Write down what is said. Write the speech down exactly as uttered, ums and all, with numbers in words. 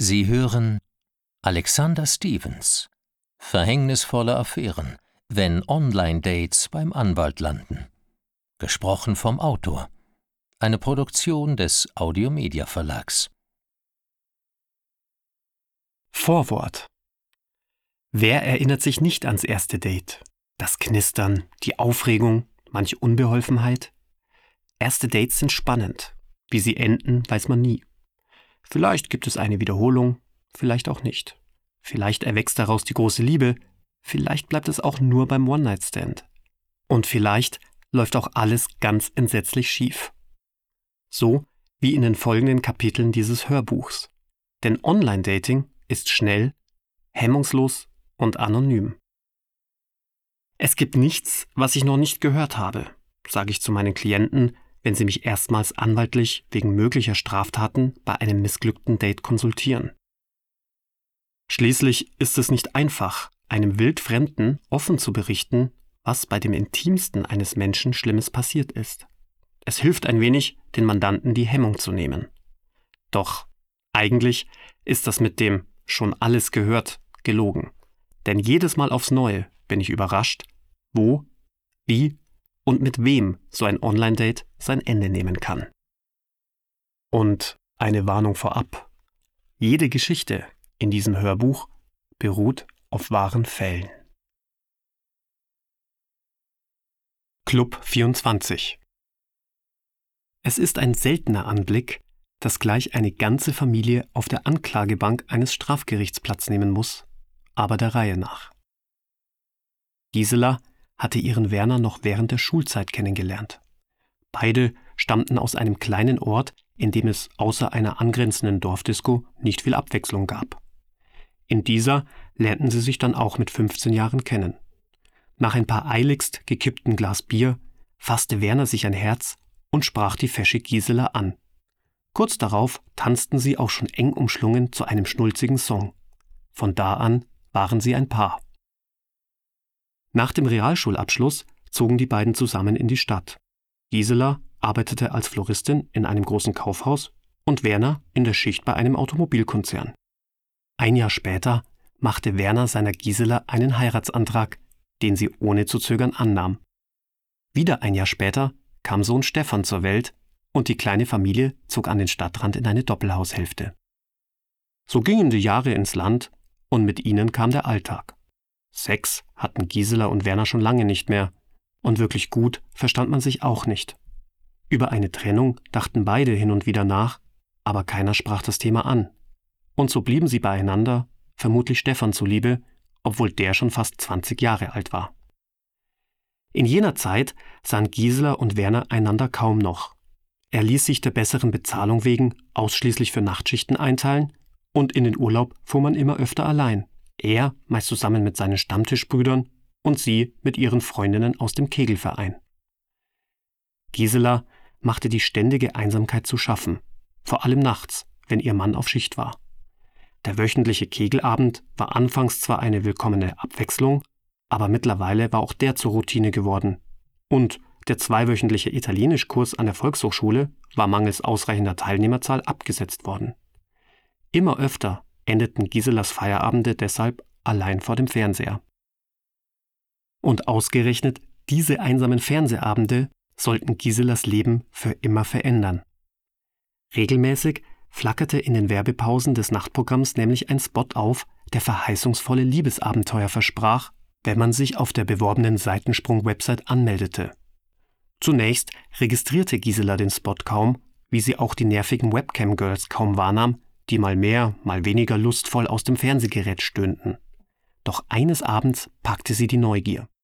Sie hören Alexander Stevens. Verhängnisvolle Affären, wenn Online-Dates beim Anwalt landen. Gesprochen vom Autor. Eine Produktion des Audiomedia Verlags. Vorwort. Wer erinnert sich nicht ans erste Date? Das Knistern, die Aufregung, manche Unbeholfenheit? Erste Dates sind spannend. Wie sie enden, weiß man nie. Vielleicht gibt es eine Wiederholung, vielleicht auch nicht. Vielleicht erwächst daraus die große Liebe, vielleicht bleibt es auch nur beim One-Night-Stand. Und vielleicht läuft auch alles ganz entsetzlich schief. So wie in den folgenden Kapiteln dieses Hörbuchs. Denn Online-Dating ist schnell, hemmungslos und anonym. Es gibt nichts, was ich noch nicht gehört habe, sage ich zu meinen Klienten, wenn sie mich erstmals anwaltlich wegen möglicher Straftaten bei einem missglückten Date konsultieren. Schließlich ist es nicht einfach, einem Wildfremden offen zu berichten, was bei dem Intimsten eines Menschen Schlimmes passiert ist. Es hilft ein wenig, den Mandanten die Hemmung zu nehmen. Doch eigentlich ist das mit dem schon alles gehört gelogen. Denn jedes Mal aufs Neue bin ich überrascht, wo, wie und mit wem so ein Online-Date sein Ende nehmen kann. Und eine Warnung vorab. Jede Geschichte in diesem Hörbuch beruht auf wahren Fällen. Club vierundzwanzig. Es ist ein seltener Anblick, dass gleich eine ganze Familie auf der Anklagebank eines Strafgerichts Platz nehmen muss, aber der Reihe nach. Gisela hatte ihren Werner noch während der Schulzeit kennengelernt. Beide stammten aus einem kleinen Ort, in dem es außer einer angrenzenden Dorfdisco nicht viel Abwechslung gab. In dieser lernten sie sich dann auch mit fünfzehn Jahren kennen. Nach ein paar eiligst gekippten Glas Bier fasste Werner sich ein Herz und sprach die fesche Gisela an. Kurz darauf tanzten sie auch schon eng umschlungen zu einem schnulzigen Song. Von da an waren sie ein Paar. Nach dem Realschulabschluss zogen die beiden zusammen in die Stadt. Gisela arbeitete als Floristin in einem großen Kaufhaus und Werner in der Schicht bei einem Automobilkonzern. Ein Jahr später machte Werner seiner Gisela einen Heiratsantrag, den sie ohne zu zögern annahm. Wieder ein Jahr später kam Sohn Stefan zur Welt und die kleine Familie zog an den Stadtrand in eine Doppelhaushälfte. So gingen die Jahre ins Land und mit ihnen kam der Alltag. Sex hatten Gisela und Werner schon lange nicht mehr und wirklich gut verstand man sich auch nicht. Über eine Trennung dachten beide hin und wieder nach, aber keiner sprach das Thema an. Und so blieben sie beieinander, vermutlich Stefan zuliebe, obwohl der schon fast zwanzig Jahre alt war. In jener Zeit sahen Gisela und Werner einander kaum noch. Er ließ sich der besseren Bezahlung wegen ausschließlich für Nachtschichten einteilen und in den Urlaub fuhr man immer öfter allein. Er meist zusammen mit seinen Stammtischbrüdern und sie mit ihren Freundinnen aus dem Kegelverein. Gisela machte die ständige Einsamkeit zu schaffen, vor allem nachts, wenn ihr Mann auf Schicht war. Der wöchentliche Kegelabend war anfangs zwar eine willkommene Abwechslung, aber mittlerweile war auch der zur Routine geworden. Und der zweiwöchentliche Italienischkurs an der Volkshochschule war mangels ausreichender Teilnehmerzahl abgesetzt worden. Immer öfter endeten Giselas Feierabende deshalb allein vor dem Fernseher. Und ausgerechnet diese einsamen Fernsehabende sollten Giselas Leben für immer verändern. Regelmäßig flackerte in den Werbepausen des Nachtprogramms nämlich ein Spot auf, der verheißungsvolle Liebesabenteuer versprach, wenn man sich auf der beworbenen Seitensprung-Website anmeldete. Zunächst registrierte Gisela den Spot kaum, wie sie auch die nervigen Webcam-Girls kaum wahrnahm, die mal mehr, mal weniger lustvoll aus dem Fernsehgerät stöhnten. Doch eines Abends packte sie die Neugier.